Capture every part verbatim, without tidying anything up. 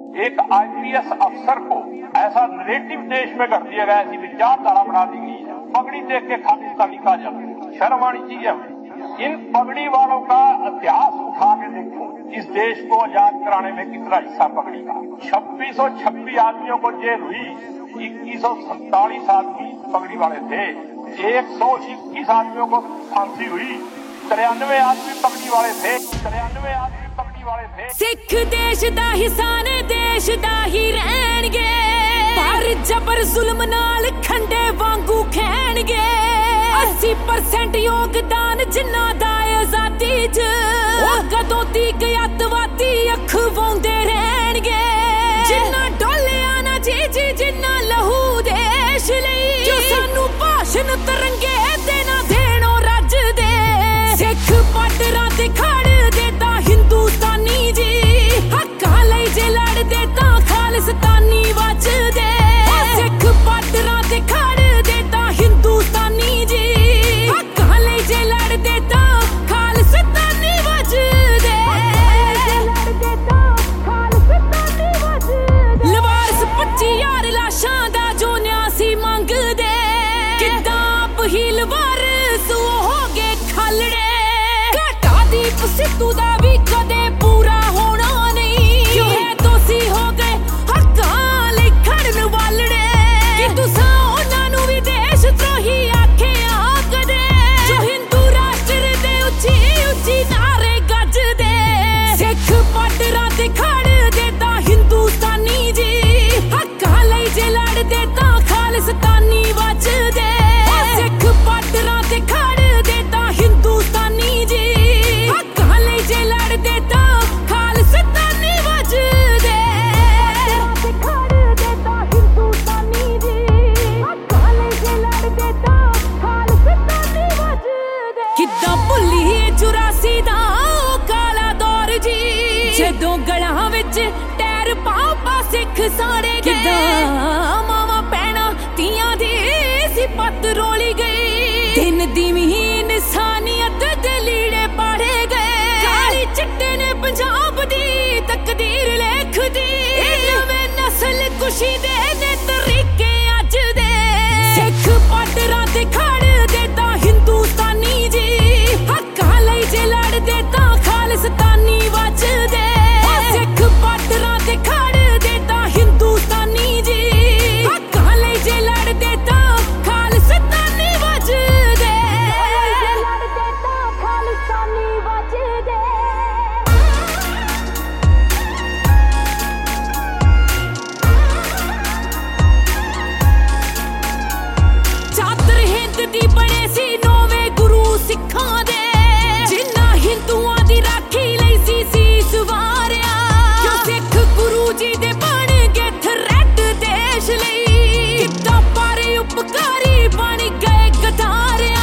एक आईपीएस अफसर को ऐसा नरेटिव देश में कर दिया गया, ऐसी विचारधारा बना दी गई है, पगड़ी देख के खालिस्तानी कहा जाता है। शर्म आनी चाहिए। इन पगड़ी वालों का इतिहास उठा के देखो, इस देश को आजाद कराने में कितना हिस्सा पगड़ी का। छब्बीस सौ छब्बीस आदमियों को जेल हुई, इक्कीस सौ सैतालीस आदमी पगड़ी वाले थे, एक सौ इक्कीस आदमियों को फांसी हुई, तिरानवे आदमी पगड़ी वाले थे, तिरानवे आदमी पगड़ी वाले थे। सिख देश दा हिस्सा ने देश दा ही रहणगे, पर जबर जुल्म नाल खंडे वांगू खैणगे। अस्सी परसेंट योगदान जिन्ना दा आजादी च, ओ कदों तक अतवादी अख वाउंदे रहणगे। जिन्ना डोलिया ना जी जी जिन्ना लहू देश लई, जो सानू भाषण तरंगे देना देणो रज दे। सिख पाटरा ते खड़ देता हिंदुस्तानी जी, हक्कां लई जे लड़ देता खालिस्तानी वजदे। सिख पाटरा ते खड़ देता हिंदुस्तानी जी, हक्कां लई जे लड़ देता खालिस्तानी वजदे। लवारस पच्ची यार लाशां दा जो न्यासी मंगदे, किद्दां पहील वारस हो गए खलड़े। घाटा दीप सिद्धू दा भी कदे पूरा होना नहीं, क्यों है दोषी हो गए हक्कां लई खड़न वालड़े। कि तुसां उन्हां नूं भी देश द्रोही आखिया कदे, जो हिंदू राष्ट्र दे उच्ची उच्ची नारे गजदे। सिख पाटरा ते खड़ देता हिंदुस्तानी जी, हक्कां लई जे लड़ देता खालिस्तानी वजदे। सिख पाटरा ते खड़ देता हिंदुस्तानी जी, हक्कां लई जे लड़ देता खालिस्तानी वजदे। किद्दां भुल्ली चुरासी दा ओ काला दौर जी, जदों गलां विच टैर पाओ पा सिख साड़े गए। किद्दां मावां भैणां तियां दी सिफत रोली गई, दिन दी महीन इंसानियत दे लीड़े पाड़े गए। काली चिट्टे ने पंजाब दी तकदीर लिख दी, नवें नस्ल कुशी दे ने तरीके अज दे। सिख पाटरा ते खड़ देता हिंदुस्तानी जी, हक्कां लई जे लड़ देता खालिस्तानी वजदे। सिख पाटरा ते खड़ देता हिंदुस्तानी जी, हक्कां लई जे लड़ देता खालिस्तानी वजदे। चादर हिंद दी बने सी नौवे गुरु सिखां दे, जिन्ना हिंदुआं दी राखी लई सी सीस वारिया। क्यों सिख गुरु जी दे बन गए थ्रेट देश लई, किद्दां पारे उपकारी बन गए गदारिया।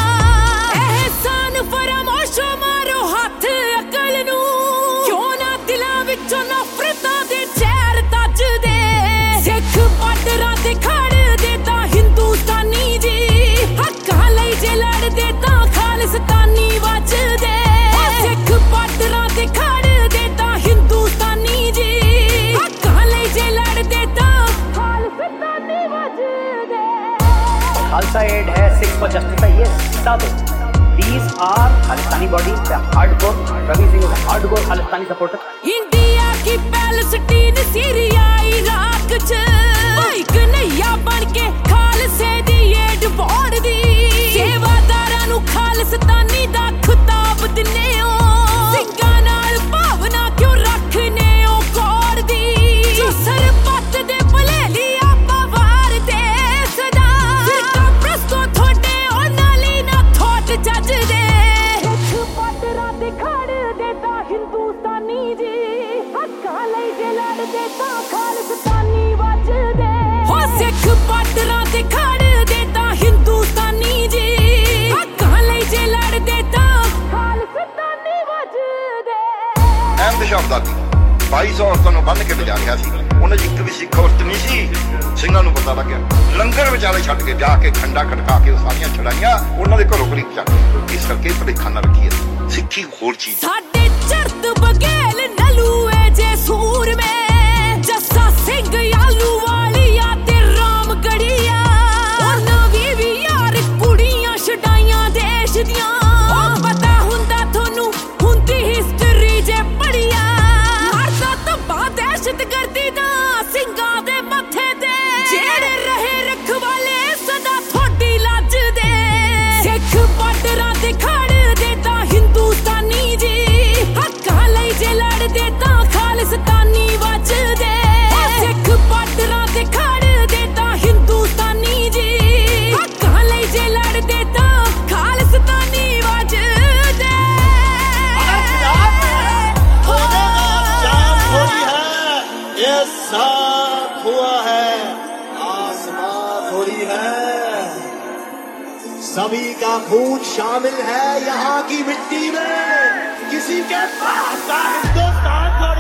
एहसान फरामोशो मारो हत्थ अकल नू, क्यों ना दिलां विचों नफरतां दे जहर तजदे। सिख पाटरा ते खड़ देता हिंदुस्तानी जी, हक्कां लई जे लड़ देता खालिस्तानी वजदे। सिख पाटरा ते खड़ देता हिंदुस्तानी जी, हक्कां लई जे लड़ देता खालिस्तानी वजदे। खालसा एड है सिक्स फॉर जस्टिस, ये सब these are Khalistani body, the hardcore Ravi Singh is a hardcore Khalistani supporter. India की पैलेस्टीन सीरिया इराक च, भाई कन्हैया बन के खालसे दी एड बोर्ड दी। सेवादारां नूं खालिस्तानी दा खिताब दिन्ने हो, सिंगां नाल भावना क्यों रखने हो कोड़ दी। जो सरपत दे भलेली आपां वार दे सदा, सिरका प्रस्तो थोड़े उन्हां लई ना थोट जजदे। सिख पाटरा ते खड़ देता हिंदुस्तानी जी, हक्कां लई जे लड़ देता खालिस्तानी वजदे। हो सिख पाटरा ते खड़ देता हिंदुस्तानी जी, हक्कां लई जे लड़ देता खालिस्तानी वजदे। अहमद शाह अब्दाली बाई सौ औरतां ਨੂੰ ਬੰਨ ਕੇ ਲਿਜਾ ਰਿਹਾ ਸੀ, ਉਹਨਾਂ 'ਚ ਇੱਕ ਵੀ ਸਿੱਖ ਔਰਤ ਨਹੀਂ ਸੀ। ਸਿੰਘਾਂ ਨੂੰ ਪਤਾ ਲੱਗਿਆ, ਲੰਗਰ ਵਿਚਾਲੇ ਛੱਡ ਕੇ ਜਾ ਕੇ ਖੰਡਾ ਖੜਕਾ ਕੇ ਉਹ ਸਾਰੀਆਂ ਛੜਾਈਆਂ ਉਹਨਾਂ ਦੇ ਘਰੋਂ ਘਰੀ ਚੱਕ। ਇਸ ਕਰਕੇ ਭੁਲੇਖਾ ਨਾ ਰੱਖੀਏ, ਸਿੱਖੀ ਹੋਰ ਚੀਜ਼। ਸਾਡੇ ਚੜਤ ਬਗੇਲ ਨਲੂਏ ਜੇ ਸੂਰ में जसा ये साफ हुआ है, आसमां थोड़ी है, सभी का खून शामिल है यहाँ की मिट्टी में। किसी के पास का हिंदुस्तान